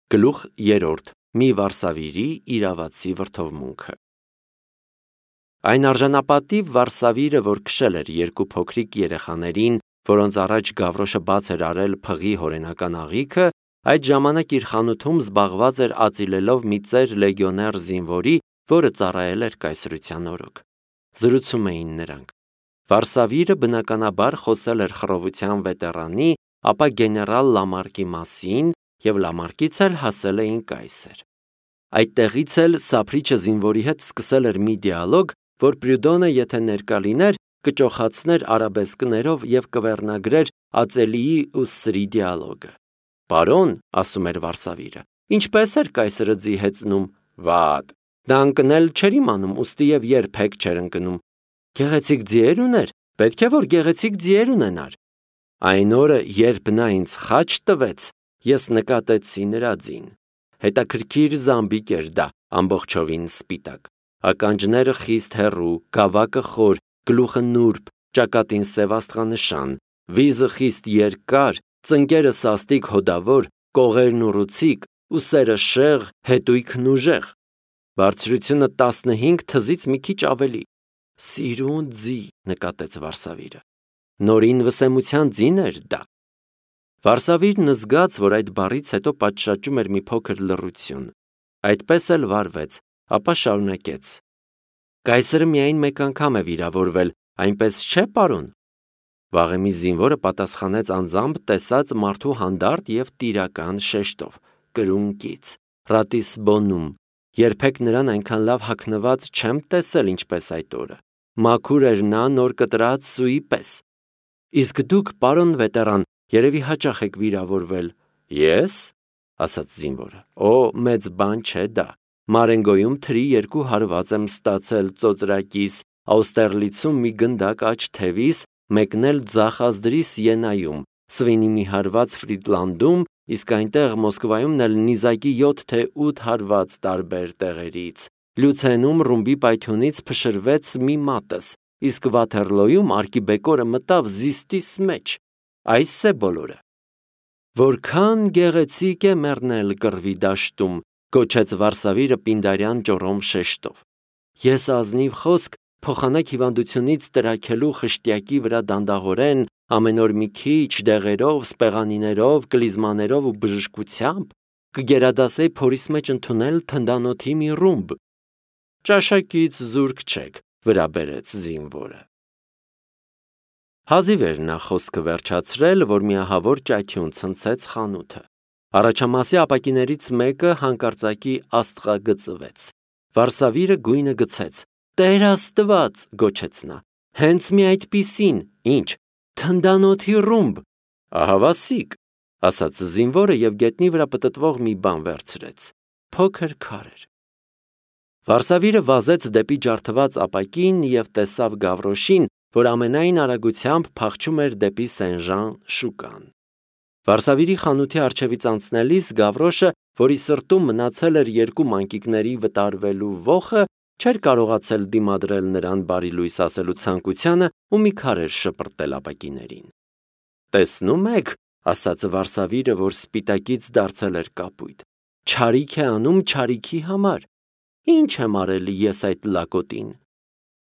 Գլուխ 3. Մի վարսավիրի իրավացի վրդովմունքը։ Այն արժանապատիվ վարսավիրը, որ քշել էր երկու փոքրիկ երեխաներին, որոնց առաջ Գավրոշը բաց էր արել փղի հորենական աղիքը, այդ ժամանակ իր խանութում զբաղված էր ածիլելով մի ծեր լեգիոներ զինվորի, որը ծառայել էր կայսրության օրոք։ Զրուցում էին նրանք։ Վարսավիրը բնականաբար խոսել էր խռովության վետերանի, ապա գեներալ Լամարկի մասին, եւ Լամարկից էլ հասել էին կայսեր։ Այդտեղից էլ Սափրիչը զինվորի հետ սկսել էր մի դիալոգ, որ Պրյուդոնը, եթե ներկա լիներ, կճոխացներ արաբեսկներով եւ կվեռնագրեր Ածելիի ու սրի դիալոգը։ «Պարոն», ասում էր Վարսավիրը, ինչպես էր կայսրը ձի հեծնում։ «Վատ, դա ընկնել չէր իմանում, ուստի եւ երբեք չէր ընկնում։ Գեղեցիկ ձիեր ուներ, պետք է որ գեղեցիկ ձիեր ունենար։ Այն օրը, երբ նա ինձ խաչ տվեց, ես նկատեցի նրա ձին։ Հետաքրքիր զամբիկ էր դա, ամբողջովին սպիտակ, ականջները խիստ հեռու, գավակը խոր, գլուխը նուրբ, ճակատին սև աստղանշան, վիզը խիստ երկար, ծնկերը սաստիկ հոդավոր, կողերն ուռուցիկ, ուսերը շեղ, հետույքն ուժեղ, բարձրությունը 15 թզից մի քիչ ավելի։ Սիրուն ձի, նկատեց Վարսավիրը։ Նորին վսեմության ձին էր դա։ Վարսավիրն զգաց, որ այդ բառից հետո պատշաճում էր մի փոքր լռություն։ Այդպես էլ վարվեց, ապա շարունակեց. Կայսրը միայն մեկ անգամ է վիրավորվել, այնպես չէ, պարոն։ Վաղեմի զինվորը պատասխանեց անձամբ տեսած մարդու հանդարտ եւ տիրական շեշտով. կրունկից, ռատիսբոնում, երբեք նրան այնքան լավ հագնված չեմ տեսել, ինչպես այդ օրը։ Մաքուր էր նա նոր կտրած սուի պես։ Իսկ դուք, պարոն վետերան, երևի հաճախ եք վիրավորվել։ Ես, ասաց զինվորը, մեծ բան չէ դա։ Մարենգոյում թրի 2 հարված եմ ստացել ծոծրակիս, Աուստերլիցում մի գնդակ աջ թևիս, մեկն էլ Ձախազդրի Սիենայում, Սվինի մի հարված Ֆրիդլանդում, իսկ այնտեղ Մոսկվայումն էլ նիզակի 7 թե 8 հարված տարբեր տեղերից։ Լյուցենում ռումբի պայթյունից փշրվեց մի մատս, իսկ Վաթերլոյում արքիբեկորը մտավ զիստիս մեջ։ Այս է բոլորը։ Որքան գեղեցիկ է մեռնել կռվի դաշտում, գոչեց Վարսավիրը պինդարյան ճոռոմ շեշտով։ Ես ազնիվ խոսք փոխանակ հիվանդությունից տրաքելու խշտյակի վրա դանդաղորեն ամեն օր մի քիչ դեղերով, սպեղանիներով, կլիզմաներով ու բժշկությամբ կգերադասեի փորիս մեջ ընդունել թնդանոթի մի ռումբ։ Ճաշակից զուրկ չեք, վրա բերեց զինվորը։ Հազիվ էր նա խոսքը վերջացրել, որ մի ահավոր ճաքյուն ցնցեց խանութը։ Առաջամասի ապակիներից մեկը հանկարծակի աստղագծվեց։ Վարսավիրը գույնը գցեց։ Տեր Աստված, գոչեց նա, հենց մի այդպիսին, ինչ, թնդանոթի ռումբ։ Ահավասիկ, ասաց զինվորը եւ գետնի վրա պտտվող մի բան վերցրեց։ Փոքր քար էր։ Վարսավիրը վազեց դեպի ջարդված ապակին եւ տեսավ Գավրոշին, որ ամենայն արագությամբ փախչում էր դեպի Սեն-Ժան շուկան։ Վարսավիրի խանութի առջևից անցնելիս Գավրոշը, որի սրտում մնացել էր 2 մանկիկների վտարվելու ոխը, չէր կարողացել դիմադրել նրան բարի լույս ասելու ցանկությանը ու մի քար էր շպրտել ապակիներին։ Տեսնում եք, ասաց Վարսավիրը, որ սպիտակից դարձել էր կապույտ։ Չարիք է անում չարիքի համար։ Ինչ եմ արել ես այդ լակոտին։